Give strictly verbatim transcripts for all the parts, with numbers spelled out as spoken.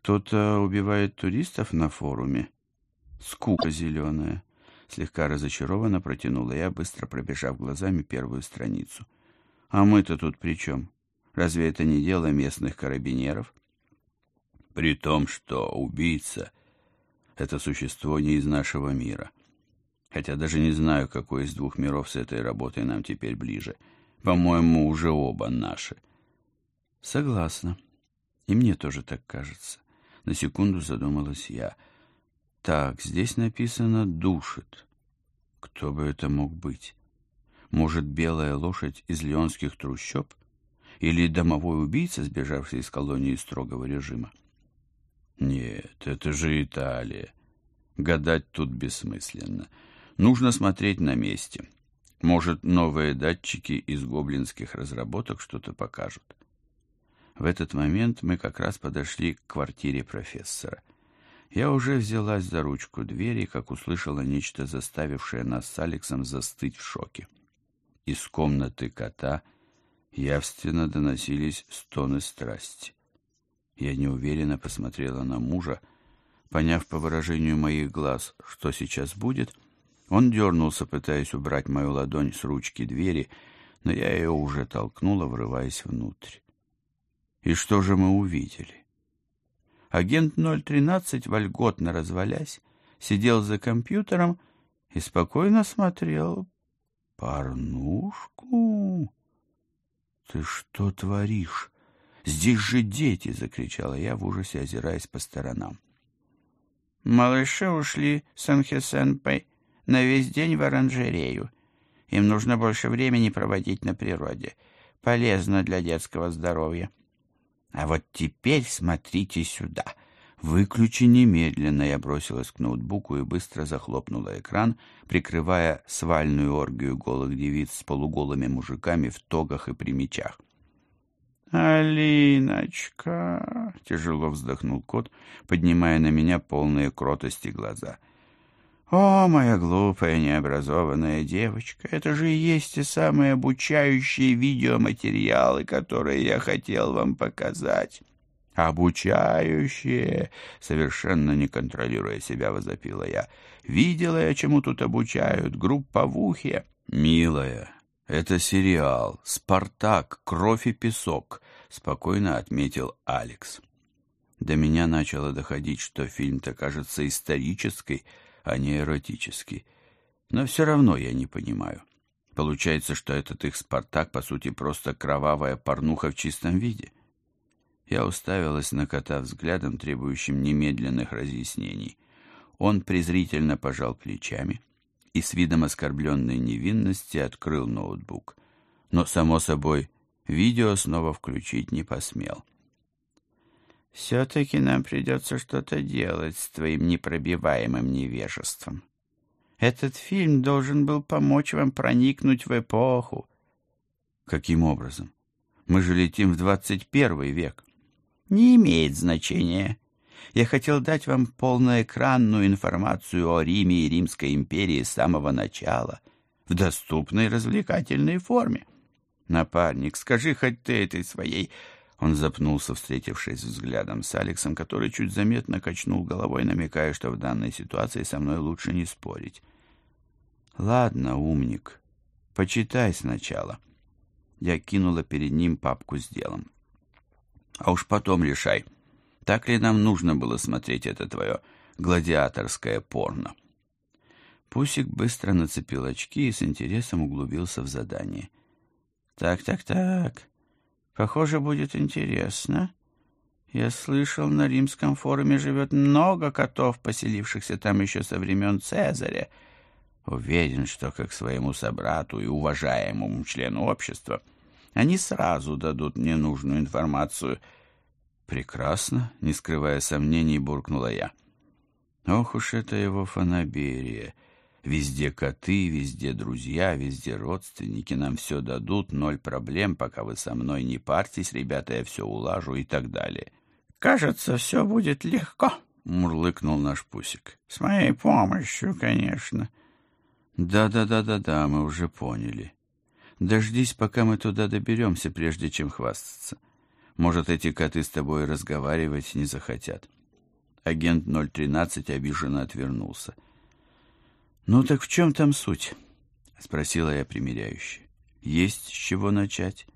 Кто-то убивает туристов на форуме? Скука зеленая. Слегка разочарованно протянула я, быстро пробежав глазами первую страницу. А мы-то тут при чем? Разве это не дело местных карабинеров? При том, что убийца — это существо не из нашего мира. Хотя даже не знаю, какой из двух миров с этой работой нам теперь ближе. По-моему, уже оба наши. Согласна. И мне тоже так кажется. На секунду задумалась я. Так, здесь написано «душит». Кто бы это мог быть? Может, белая лошадь из леонских трущоб? Или домовой убийца, сбежавший из колонии строгого режима? Нет, это же Италия. Гадать тут бессмысленно. Нужно смотреть на месте. Может, новые датчики из гоблинских разработок что-то покажут. В этот момент мы как раз подошли к квартире профессора. Я уже взялась за ручку двери, как услышала нечто, заставившее нас с Алексом застыть в шоке. Из комнаты кота явственно доносились стоны страсти. Я неуверенно посмотрела на мужа. Поняв по выражению моих глаз, что сейчас будет, он дернулся, пытаясь убрать мою ладонь с ручки двери, но я ее уже толкнула, врываясь внутрь. И что же мы увидели? Агент ноль тринадцать, вольготно развалясь, сидел за компьютером и спокойно смотрел порнушку. «Ты что творишь? Здесь же дети!» — закричала я в ужасе, озираясь по сторонам. «Малыши ушли с Анхе-сенпай на весь день в оранжерею. Им нужно больше времени проводить на природе. Полезно для детского здоровья. А вот теперь смотрите сюда. Выключи немедленно!» Я бросилась к ноутбуку и быстро захлопнула экран, прикрывая свальную оргию голых девиц с полуголыми мужиками в тогах и при мечах. «Алиночка!» — тяжело вздохнул кот, поднимая на меня полные кротости глаза. «О, моя глупая, необразованная девочка, это же и есть те самые обучающие видеоматериалы, которые я хотел вам показать». «Обучающие!» — совершенно не контролируя себя, возопила я. «Видела я, чему тут обучают? Групповухе!» «Милая, это сериал «Спартак. Кровь и песок», — спокойно отметил Алекс. До меня начало доходить, что фильм-то кажется исторический, а не эротический. Но все равно я не понимаю. Получается, что этот их «Спартак» по сути просто кровавая порнуха в чистом виде. Я уставилась на кота взглядом, требующим немедленных разъяснений. Он презрительно пожал плечами и с видом оскорбленной невинности открыл ноутбук. Но, само собой, видео снова включить не посмел. «Все-таки нам придется что-то делать с твоим непробиваемым невежеством. Этот фильм должен был помочь вам проникнуть в эпоху». «Каким образом? Мы же летим в двадцать первый век». «Не имеет значения. Я хотел дать вам полноэкранную информацию о Риме и Римской империи с самого начала, в доступной развлекательной форме. Напарник, скажи хоть ты этой своей...» Он запнулся, встретившись взглядом с Алексом, который чуть заметно качнул головой, намекая, что в данной ситуации со мной лучше не спорить. «Ладно, умник, почитай сначала». Я кинула перед ним папку с делом. «А уж потом решай, так ли нам нужно было смотреть это твое гладиаторское порно». Пусик быстро нацепил очки и с интересом углубился в задание. «Так, так, так. Похоже, будет интересно. Я слышал, на римском форуме живет много котов, поселившихся там еще со времен Цезаря. Уверен, что как своему собрату и уважаемому члену общества они сразу дадут мне нужную информацию». «Прекрасно», — не скрывая сомнений, буркнула я. «Ох уж это его фанаберия. Везде коты, везде друзья, везде родственники. Нам все дадут, ноль проблем, пока вы со мной не парьтесь, ребята, я все улажу» и так далее. «Кажется, все будет легко», — мурлыкнул наш Пусик. «С моей помощью, конечно». «Да-да-да-да-да, мы уже поняли. Дождись, пока мы туда доберемся, прежде чем хвастаться. Может, эти коты с тобой разговаривать не захотят». Агент ноль тринадцать обиженно отвернулся. «Ну так в чем там суть?» — спросила я примиряюще. «Есть с чего начать?»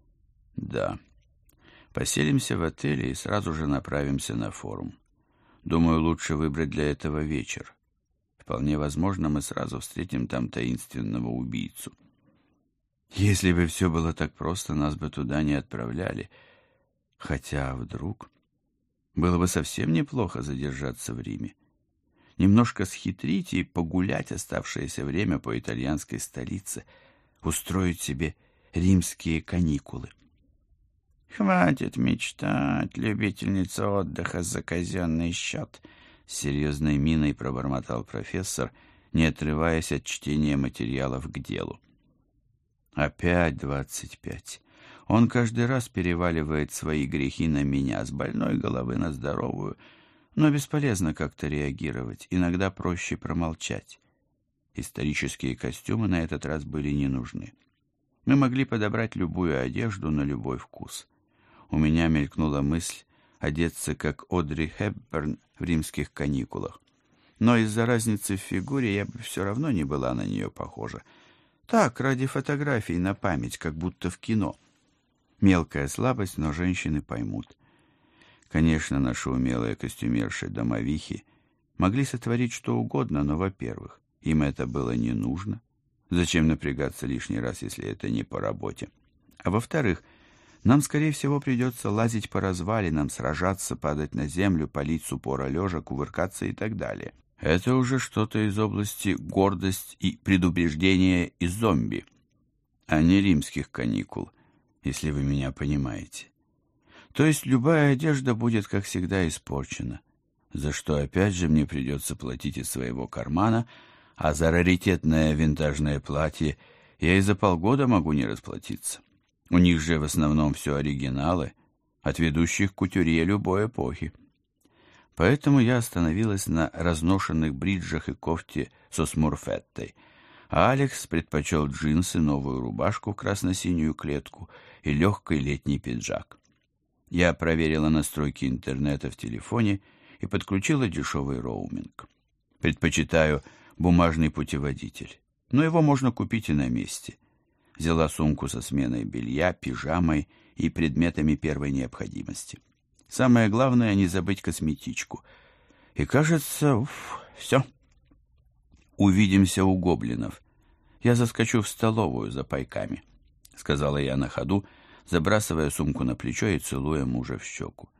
«Да. Поселимся в отеле и сразу же направимся на форум. Думаю, лучше выбрать для этого вечер. Вполне возможно, мы сразу встретим там таинственного убийцу. Если бы все было так просто, нас бы туда не отправляли. Хотя вдруг... Было бы совсем неплохо задержаться в Риме. Немножко схитрить и погулять оставшееся время по итальянской столице, устроить себе римские каникулы. «Хватит мечтать, любительница отдыха за казенный счет», — с серьезной миной пробормотал профессор, не отрываясь от чтения материалов к делу. «Опять двадцать пять. Он каждый раз переваливает свои грехи на меня, с больной головы на здоровую, но бесполезно как-то реагировать, иногда проще промолчать. Исторические костюмы на этот раз были не нужны. Мы могли подобрать любую одежду на любой вкус. У меня мелькнула мысль одеться как Одри Хепберн в римских каникулах. Но из-за разницы в фигуре я бы все равно не была на нее похожа. Так, ради фотографий на память, как будто в кино. Мелкая слабость, но женщины поймут. Конечно, наши умелые костюмерши-домовихи могли сотворить что угодно, но, во-первых, им это было не нужно. Зачем напрягаться лишний раз, если это не по работе? А во-вторых, нам, скорее всего, придется лазить по развалинам, сражаться, падать на землю, палить с упора лежа, кувыркаться и так далее. Это уже что-то из области гордость и предубеждение из зомби, а не римских каникул, если вы меня понимаете. То есть любая одежда будет, как всегда, испорчена, за что опять же мне придется платить из своего кармана, а за раритетное винтажное платье я и за полгода могу не расплатиться. У них же в основном все оригиналы, от ведущих кутюрье любой эпохи. Поэтому я остановилась на разношенных бриджах и кофте со смурфеттой, а Алекс предпочел джинсы, новую рубашку в красно-синюю клетку и легкий летний пиджак. Я проверила настройки интернета в телефоне и подключила дешевый роуминг. Предпочитаю бумажный путеводитель, но его можно купить и на месте. Взяла сумку со сменой белья, пижамой и предметами первой необходимости. Самое главное — не забыть косметичку. И кажется, уф, все. Увидимся у гоблинов. Я заскочу в столовую за пайками, — сказала я на ходу, забрасывая сумку на плечо и целуя мужа в щеку.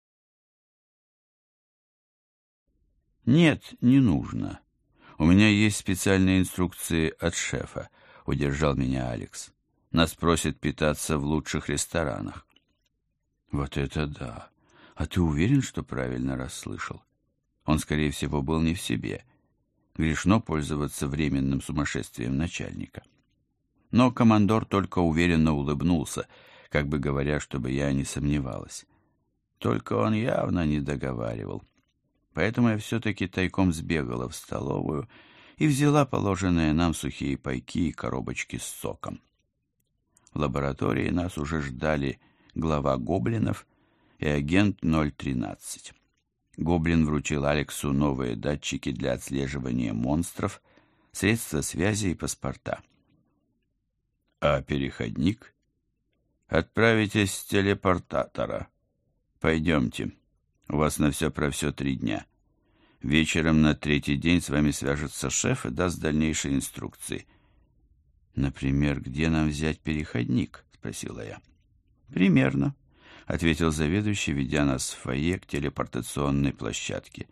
«Нет, не нужно. У меня есть специальные инструкции от шефа», — удержал меня Алекс. «Нас просят питаться в лучших ресторанах». «Вот это да! А ты уверен, что правильно расслышал?» Он, скорее всего, был не в себе. Грешно пользоваться временным сумасшествием начальника. Но командор только уверенно улыбнулся, как бы говоря, чтобы я не сомневалась. Только он явно не договаривал. Поэтому я все-таки тайком сбегала в столовую и взяла положенные нам сухие пайки и коробочки с соком. В лаборатории нас уже ждали глава гоблинов и агент ноль тринадцать. Гоблин вручил Алексу новые датчики для отслеживания монстров, средства связи и паспорта. «А переходник?» «Отправитесь с телепортатора. Пойдемте. У вас на все про все три дня. Вечером на третий день с вами свяжется шеф и даст дальнейшие инструкции». «Например, где нам взять переходник?» — спросила я. «Примерно», — ответил заведующий, ведя нас в фойе к телепортационной площадке.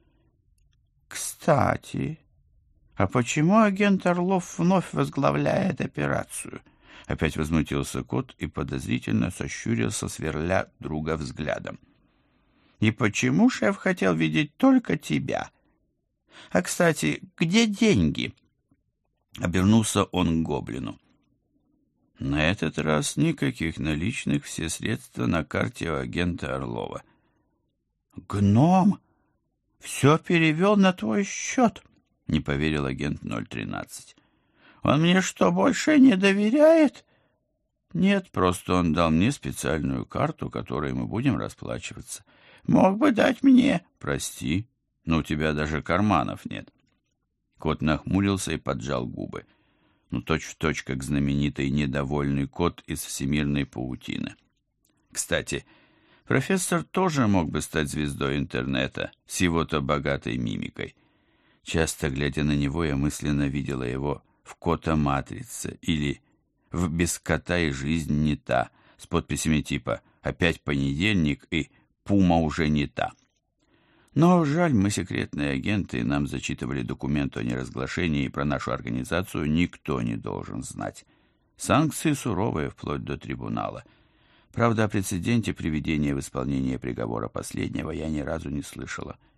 «Кстати, а почему агент Орлов вновь возглавляет операцию?» Опять возмутился кот и подозрительно сощурился, сверля друга взглядом. «И почему шеф хотел видеть только тебя? А, кстати, где деньги?» Обернулся он к гоблину. На этот раз никаких наличных, все средства на карте у агента Орлова. «Гном все перевел на твой счет?» — не поверил агент ноль тринадцать. «Он мне что, больше не доверяет?» «Нет, просто он дал мне специальную карту, которой мы будем расплачиваться». «Мог бы дать мне», — Прости, но у тебя даже карманов нет. Кот нахмурился и поджал губы. Ну, точь-в-точь, как знаменитый недовольный кот из всемирной паутины. Кстати, профессор тоже мог бы стать звездой интернета с его-то богатой мимикой. Часто, глядя на него, я мысленно видела его в «Кота-матрице» или в «Без кота и жизнь не та» с подписями типа «Опять понедельник» и «Пума уже не та». Но жаль, мы секретные агенты, и нам зачитывали документ о неразглашении, и про нашу организацию никто не должен знать. Санкции суровые, вплоть до трибунала. Правда, о прецеденте приведения в исполнение приговора последнего я ни разу не слышала.